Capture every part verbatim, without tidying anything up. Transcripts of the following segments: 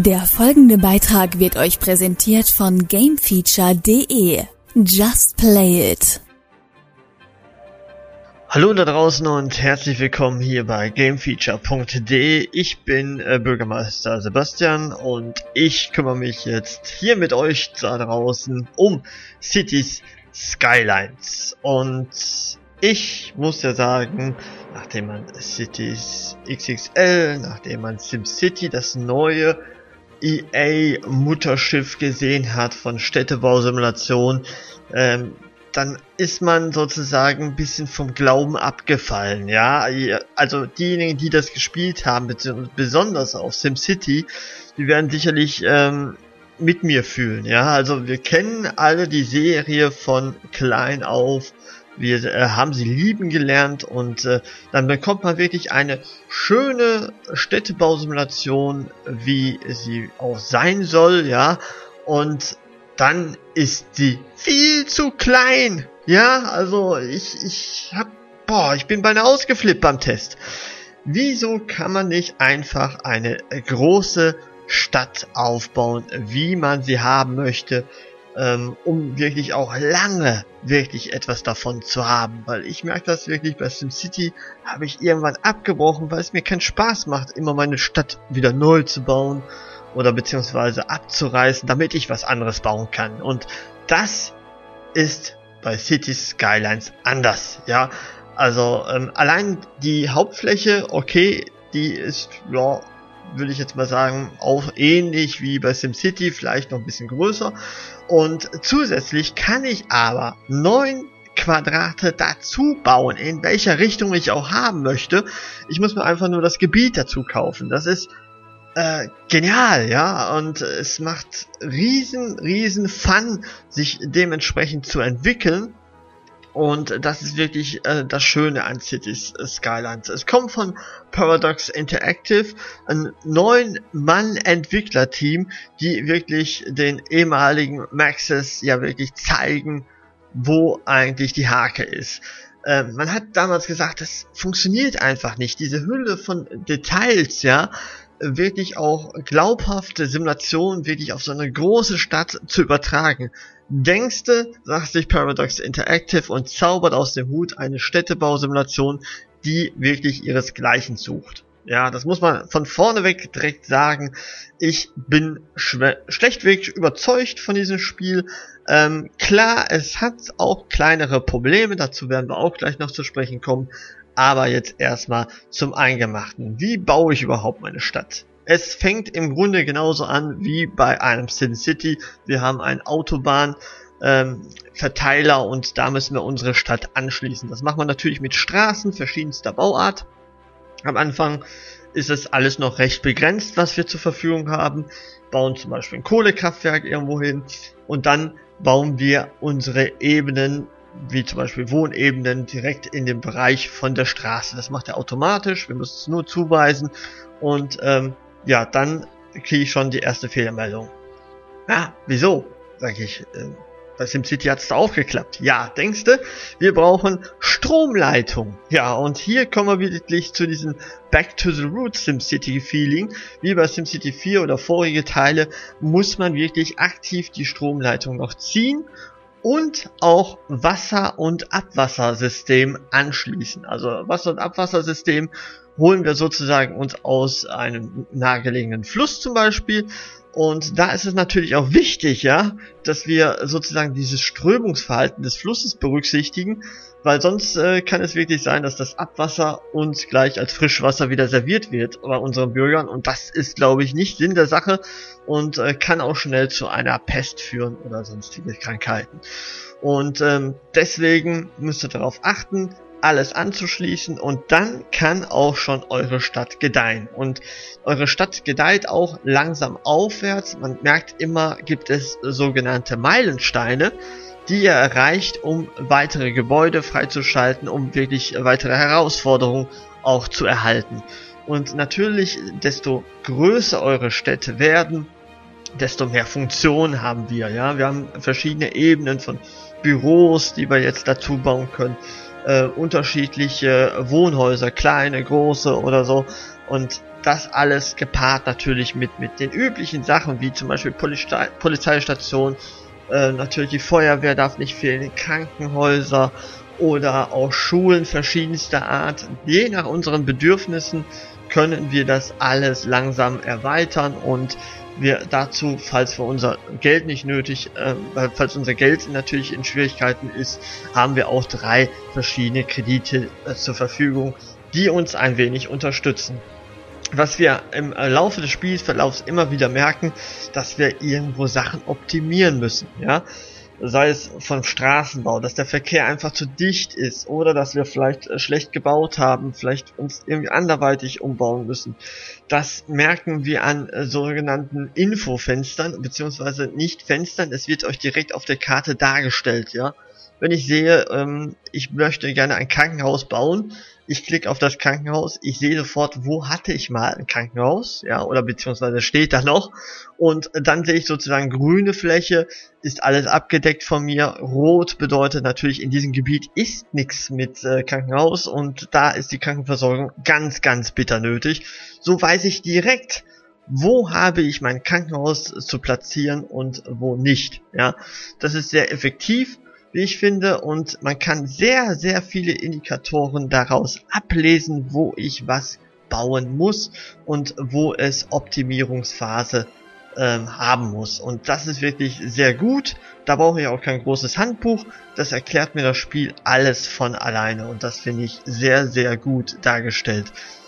Der folgende Beitrag wird euch präsentiert von Gamefeature punkt de. Just play it! Hallo da draußen und herzlich willkommen hier bei Gamefeature punkt de. Ich bin äh, Bürgermeister Sebastian und ich kümmere mich jetzt hier mit euch da draußen um Cities Skylines. Und ich muss ja sagen, nachdem man Cities X X L, nachdem man SimCity, das neue E A-Mutterschiff gesehen hat von Städtebausimulation, ähm, dann ist man sozusagen ein bisschen vom Glauben abgefallen, ja. Also diejenigen, die das gespielt haben, besonders auf SimCity, die werden sicherlich ähm, mit mir fühlen, ja. Also wir kennen alle die Serie von klein auf, wir äh, haben sie lieben gelernt und äh, dann bekommt man wirklich eine schöne Städtebausimulation, wie sie auch sein soll, ja. Und dann ist sie viel zu klein. Ja, also ich, ich hab, boah, ich bin beinahe ausgeflippt beim Test. Wieso kann man nicht einfach eine große Stadt aufbauen, wie man sie haben möchte, ähm, um wirklich auch lange wirklich etwas davon zu haben? Weil ich merke das wirklich, bei SimCity habe ich irgendwann abgebrochen, weil es mir keinen Spaß macht, immer meine Stadt wieder neu zu bauen oder beziehungsweise abzureißen, damit ich was anderes bauen kann. Und das ist bei Cities Skylines anders, ja. Also ähm, allein die Hauptfläche, okay, die ist, ja, würde ich jetzt mal sagen, auch ähnlich wie bei SimCity, vielleicht noch ein bisschen größer. Und zusätzlich kann ich aber neun Quadrate dazu bauen, in welcher Richtung ich auch haben möchte. Ich muss mir einfach nur das Gebiet dazu kaufen. Das ist Äh, genial, ja, und es macht riesen, riesen Fun, sich dementsprechend zu entwickeln, und das ist wirklich äh, das Schöne an Cities Skylines. Es kommt von Paradox Interactive, ein neun-Mann-Entwicklerteam, die wirklich den ehemaligen Maxis ja wirklich zeigen, wo eigentlich die Hake ist. Äh, man hat damals gesagt, das funktioniert einfach nicht, diese Hülle von Details, ja, wirklich auch glaubhafte Simulationen wirklich auf so eine große Stadt zu übertragen. Denkste, sagt sich Paradox Interactive und zaubert aus dem Hut eine Städtebausimulation, die wirklich ihresgleichen sucht. Ja, das muss man von vorneweg direkt sagen. Ich bin schlechtweg überzeugt von diesem Spiel. Ähm, klar, es hat auch kleinere Probleme, dazu werden wir auch gleich noch zu sprechen kommen. Aber jetzt erstmal zum Eingemachten. Wie baue ich überhaupt meine Stadt? Es fängt im Grunde genauso an wie bei einem SimCity. Wir haben einen Autobahnverteiler ähm, und da müssen wir unsere Stadt anschließen. Das macht man natürlich mit Straßen verschiedenster Bauart. Am Anfang ist es alles noch recht begrenzt, was wir zur Verfügung haben. Bauen zum Beispiel ein Kohlekraftwerk irgendwo hin und dann bauen wir unsere Ebenen, wie zum Beispiel Wohnebenen, direkt in dem Bereich von der Straße. Das macht er automatisch, wir müssen es nur zuweisen und ähm, ja, dann kriege ich schon die erste Fehlermeldung. Ja, wieso? Sag ich, äh, bei SimCity hat es da auch geklappt. Ja, denkste, wir brauchen Stromleitung. Ja, und hier kommen wir wirklich zu diesem Back to the Roots SimCity Feeling. Wie bei SimCity vier oder vorige Teile muss man wirklich aktiv die Stromleitung noch ziehen und auch Wasser- und Abwassersystem anschließen. Also Wasser- und Abwassersystem holen wir sozusagen uns aus einem nahegelegenen Fluss zum Beispiel. Und da ist es natürlich auch wichtig, ja, dass wir sozusagen dieses Strömungsverhalten des Flusses berücksichtigen, weil sonst äh, kann es wirklich sein, dass das Abwasser uns gleich als Frischwasser wieder serviert wird bei unseren Bürgern, und das ist, glaube ich, nicht Sinn der Sache und äh, kann auch schnell zu einer Pest führen oder sonstige Krankheiten. Und ähm, deswegen müsst ihr darauf achten, alles anzuschließen, und dann kann auch schon eure Stadt gedeihen. Und eure Stadt gedeiht auch langsam aufwärts. Man merkt immer, gibt es sogenannte Meilensteine, die ihr erreicht, um weitere Gebäude freizuschalten, um wirklich weitere Herausforderungen auch zu erhalten. Und natürlich, desto größer eure Städte werden, desto mehr Funktionen haben wir. Ja, wir haben verschiedene Ebenen von Büros, die wir jetzt dazu bauen können. Äh, unterschiedliche Wohnhäuser, kleine, große oder so. Und das alles gepaart natürlich mit, mit den üblichen Sachen, wie zum Beispiel Polizei, Polizeistation, äh, natürlich die Feuerwehr darf nicht fehlen, Krankenhäuser oder auch Schulen verschiedenster Art. Je nach unseren Bedürfnissen können wir das alles langsam erweitern und wir dazu, falls wir unser Geld nicht nötig, äh, falls unser Geld natürlich in Schwierigkeiten ist, haben wir auch drei verschiedene Kredite äh, zur Verfügung, die uns ein wenig unterstützen. Was wir im Laufe des Spielverlaufs immer wieder merken, dass wir irgendwo Sachen optimieren müssen, ja. Sei es vom Straßenbau, dass der Verkehr einfach zu dicht ist oder dass wir vielleicht äh, schlecht gebaut haben, vielleicht uns irgendwie anderweitig umbauen müssen. Das merken wir an äh, sogenannten Infofenstern, beziehungsweise nicht Fenstern, es wird euch direkt auf der Karte dargestellt, ja. Wenn ich sehe, ähm, ich möchte gerne ein Krankenhaus bauen, ich klicke auf das Krankenhaus, ich sehe sofort, wo hatte ich mal ein Krankenhaus, ja, oder beziehungsweise steht da noch, und dann sehe ich sozusagen grüne Fläche, ist alles abgedeckt von mir, rot bedeutet natürlich, in diesem Gebiet ist nichts mit äh, Krankenhaus und da ist die Krankenversorgung ganz, ganz bitter nötig. So weiß ich direkt, wo habe ich mein Krankenhaus zu platzieren und wo nicht, ja. Das ist sehr effektiv, wie ich finde, und man kann sehr, sehr viele Indikatoren daraus ablesen, wo ich was bauen muss und wo es Optimierungsphase ähm, haben muss. Und das ist wirklich sehr gut. Da brauche ich auch kein großes Handbuch. Das erklärt mir das Spiel alles von alleine und das finde ich sehr, sehr gut dargestellt.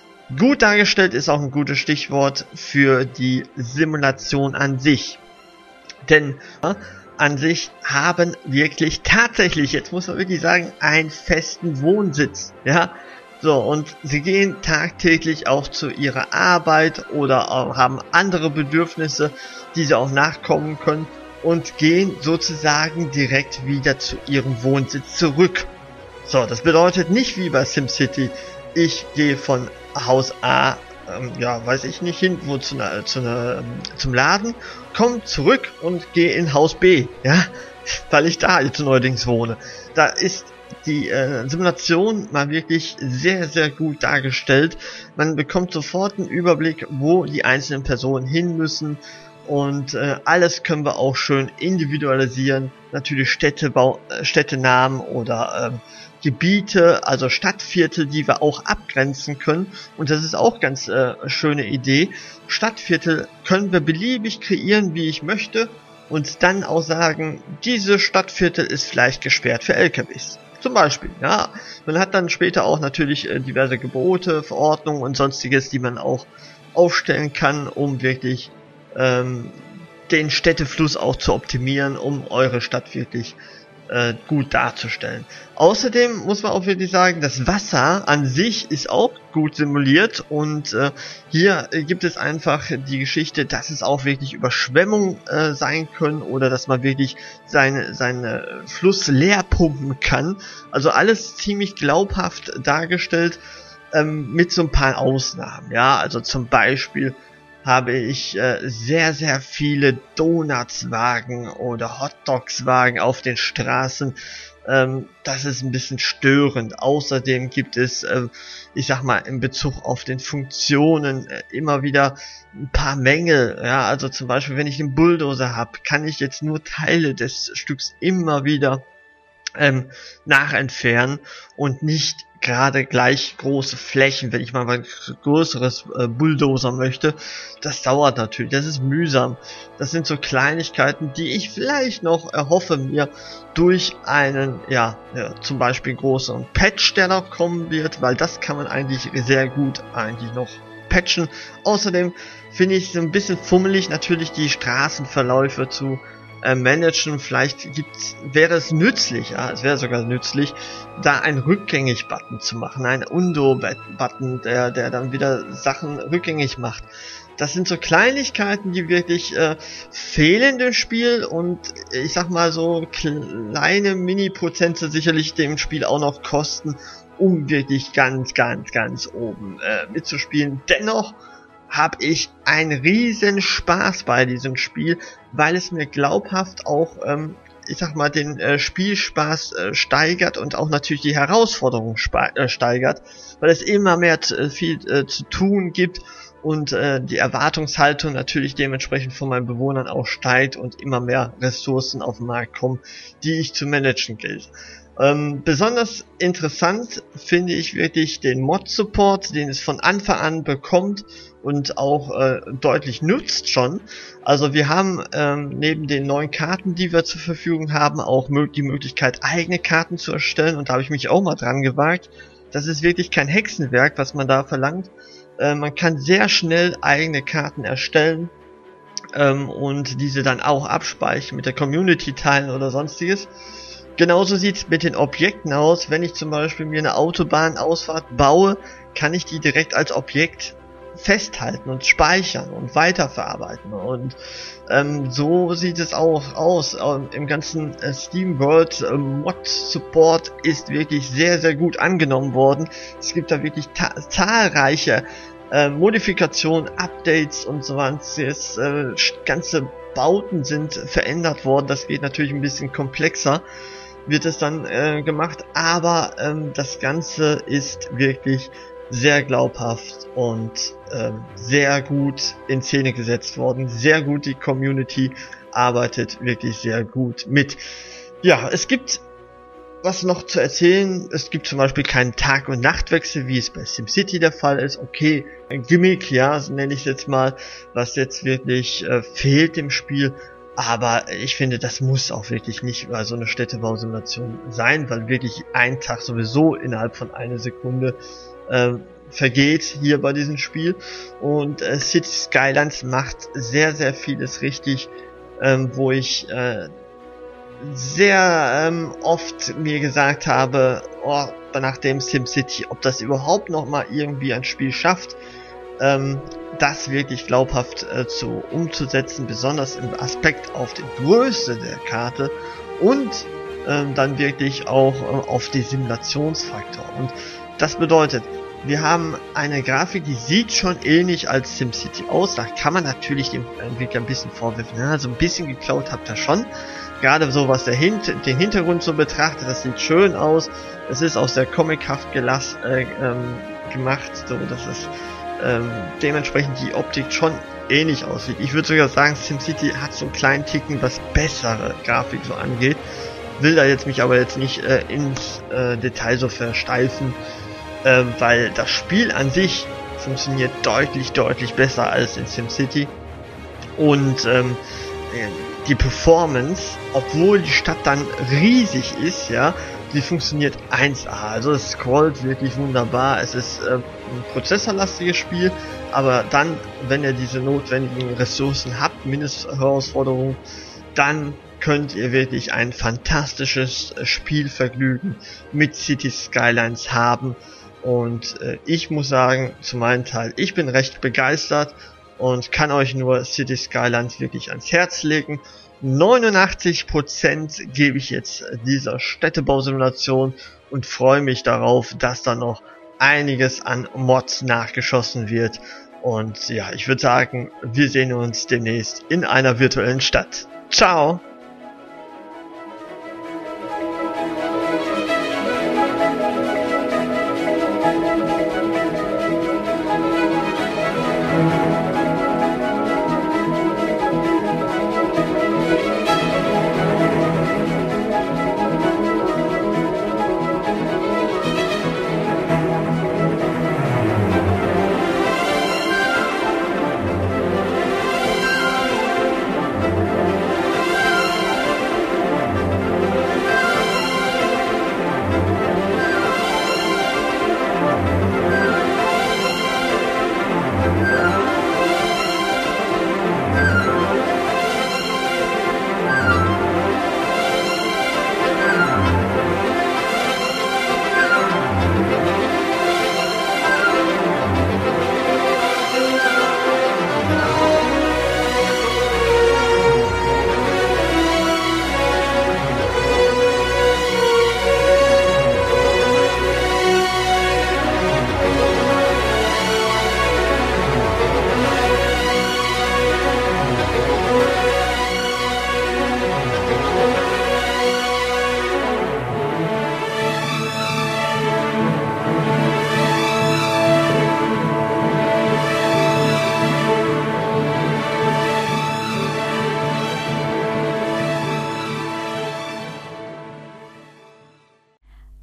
Gut dargestellt ist auch ein gutes Stichwort für die Simulation an sich. Denn ja, an sich haben wirklich tatsächlich, jetzt muss man wirklich sagen, einen festen Wohnsitz, ja, so, und sie gehen tagtäglich auch zu ihrer Arbeit oder auch haben andere Bedürfnisse, die sie auch nachkommen können und gehen sozusagen direkt wieder zu ihrem Wohnsitz zurück. So, das bedeutet nicht wie bei SimCity, ich gehe von Haus A, ähm, ja, weiß ich nicht, hin, wo zu ne, zu ne, zum Laden, komme zurück und gehe in Haus B, ja, weil ich da jetzt neuerdings wohne. Da ist die äh, Simulation mal wirklich sehr, sehr gut dargestellt. Man bekommt sofort einen Überblick, wo die einzelnen Personen hin müssen und äh, alles können wir auch schön individualisieren. Natürlich Städtebau, äh, Städtenamen oder ähm, Gebiete, also Stadtviertel, die wir auch abgrenzen können. Und das ist auch ganz äh, schöne Idee. Stadtviertel können wir beliebig kreieren, wie ich möchte, und dann auch sagen, diese Stadtviertel ist vielleicht gesperrt für L K Ws. Zum Beispiel, ja. Man hat dann später auch natürlich äh, diverse Gebote, Verordnungen und sonstiges, die man auch aufstellen kann, um wirklich ähm, den Städtefluss auch zu optimieren, um eure Stadt wirklich äh, gut darzustellen. Außerdem muss man auch wirklich sagen, das Wasser an sich ist auch gut simuliert und äh, hier äh, gibt es einfach die Geschichte, dass es auch wirklich Überschwemmungen äh, sein können oder dass man wirklich seine, seine Fluss leer pumpen kann. Also alles ziemlich glaubhaft dargestellt, ähm, mit so ein paar Ausnahmen. Ja, also zum Beispiel habe ich äh, sehr, sehr viele Donutswagen oder Hotdogswagen auf den Straßen. Ähm, das ist ein bisschen störend. Außerdem gibt es, äh, ich sag mal, in Bezug auf den Funktionen äh, immer wieder ein paar Mängel. Ja, also zum Beispiel, wenn ich einen Bulldozer habe, kann ich jetzt nur Teile des Stücks immer wieder ähm, nachentfernen und nicht gerade gleich große Flächen, wenn ich mal ein größeres äh, Bulldozer möchte. Das dauert natürlich, das ist mühsam. Das sind so Kleinigkeiten, die ich vielleicht noch erhoffe mir durch einen, ja, ja zum Beispiel größeren Patch, der noch kommen wird, weil das kann man eigentlich sehr gut eigentlich noch patchen. Außerdem finde ich es ein bisschen fummelig, natürlich die Straßenverläufe zu äh, managen. Vielleicht gibt's, wäre es nützlich, ja, es wäre sogar nützlich, da einen Rückgängig-Button zu machen, einen Undo-Button, der, der dann wieder Sachen rückgängig macht. Das sind so Kleinigkeiten, die wirklich äh, fehlen im Spiel und ich sag mal so kleine Mini-Prozente sicherlich dem Spiel auch noch kosten, um wirklich ganz, ganz, ganz oben äh, mitzuspielen. Dennoch habe ich einen riesen Spaß bei diesem Spiel, weil es mir glaubhaft auch ähm, ich sag mal, den äh, Spielspaß äh, steigert und auch natürlich die Herausforderung äh, steigert, weil es immer mehr äh, viel äh, zu tun gibt und äh, die Erwartungshaltung natürlich dementsprechend von meinen Bewohnern auch steigt und immer mehr Ressourcen auf den Markt kommen, die ich zu managen gilt. Ähm, besonders interessant finde ich wirklich den Mod-Support, den es von Anfang an bekommt und auch äh, deutlich nutzt schon. Also wir haben ähm, neben den neuen Karten, die wir zur Verfügung haben, auch mö- die Möglichkeit, eigene Karten zu erstellen, und da habe ich mich auch mal dran gewagt. Das ist wirklich kein Hexenwerk, was man da verlangt. Äh, man kann sehr schnell eigene Karten erstellen ähm, und diese dann auch abspeichern, mit der Community teilen oder sonstiges. Genauso sieht's mit den Objekten aus. Wenn ich zum Beispiel mir eine Autobahnausfahrt baue, kann ich die direkt als Objekt festhalten und speichern und weiterverarbeiten. Und ähm, so sieht es auch aus. Ähm, Im ganzen äh, Steam World äh, Mod Support ist wirklich sehr, sehr gut angenommen worden. Es gibt da wirklich zahlreiche äh, Modifikationen, Updates und so weiter. Äh, ganze Bauten sind verändert worden. Das geht natürlich ein bisschen komplexer, wird es dann äh, gemacht, aber ähm, das Ganze ist wirklich sehr glaubhaft und ähm, sehr gut in Szene gesetzt worden. Sehr gut, die Community arbeitet wirklich sehr gut mit. Ja, es gibt was noch zu erzählen. Es gibt zum Beispiel keinen Tag- und Nachtwechsel, wie es bei SimCity der Fall ist. Okay, ein Gimmick, ja, so nenne ich es jetzt mal, was jetzt wirklich äh, fehlt im Spiel. Aber ich finde, das muss auch wirklich nicht bei so einer Städtebausimulation sein, weil wirklich ein Tag sowieso innerhalb von einer Sekunde äh, vergeht hier bei diesem Spiel. Und äh, City Skylines macht sehr, sehr vieles richtig, ähm, wo ich äh, sehr ähm, oft mir gesagt habe, oh, nach dem SimCity, ob das überhaupt noch mal irgendwie ein Spiel schafft, ähm, das wirklich glaubhaft äh, zu umzusetzen, besonders im Aspekt auf die Größe der Karte und ähm, dann wirklich auch äh, auf die Simulationsfaktor. Und das bedeutet, wir haben eine Grafik, die sieht schon ähnlich als SimCity aus. Da kann man natürlich dem Entwickler ein bisschen vorwerfen, na, so ein bisschen geklaut habt ihr schon. Gerade so, was der Hint den Hintergrund so betrachtet, das sieht schön aus. Es ist auch sehr comichaft gelass, äh, ähm, gemacht, so dass es ähm, dementsprechend die Optik schon ähnlich aussieht. Ich würde sogar sagen, SimCity hat so einen kleinen Ticken, was bessere Grafik so angeht. Will da jetzt mich aber jetzt nicht äh, ins äh, Detail so versteifen, äh, weil das Spiel an sich funktioniert deutlich, deutlich besser als in SimCity. Und ähm, die Performance, obwohl die Stadt dann riesig ist, ja, die funktioniert eins A. Also es scrollt wirklich wunderbar. Es ist äh, ein prozessorlastiges Spiel, aber dann, wenn ihr diese notwendigen Ressourcen habt, Mindestherausforderungen, dann könnt ihr wirklich ein fantastisches Spielvergnügen mit City Skylines haben. Und äh, ich muss sagen, zu meinem Teil, ich bin recht begeistert und kann euch nur City Skylines wirklich ans Herz legen. neunundachtzig Prozent gebe ich jetzt dieser Städtebausimulation und freue mich darauf, dass da noch einiges an Mods nachgeschossen wird. Und ja, ich würde sagen, wir sehen uns demnächst in einer virtuellen Stadt. Ciao!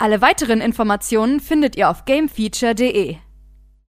Alle weiteren Informationen findet ihr auf gamefeature punkt de.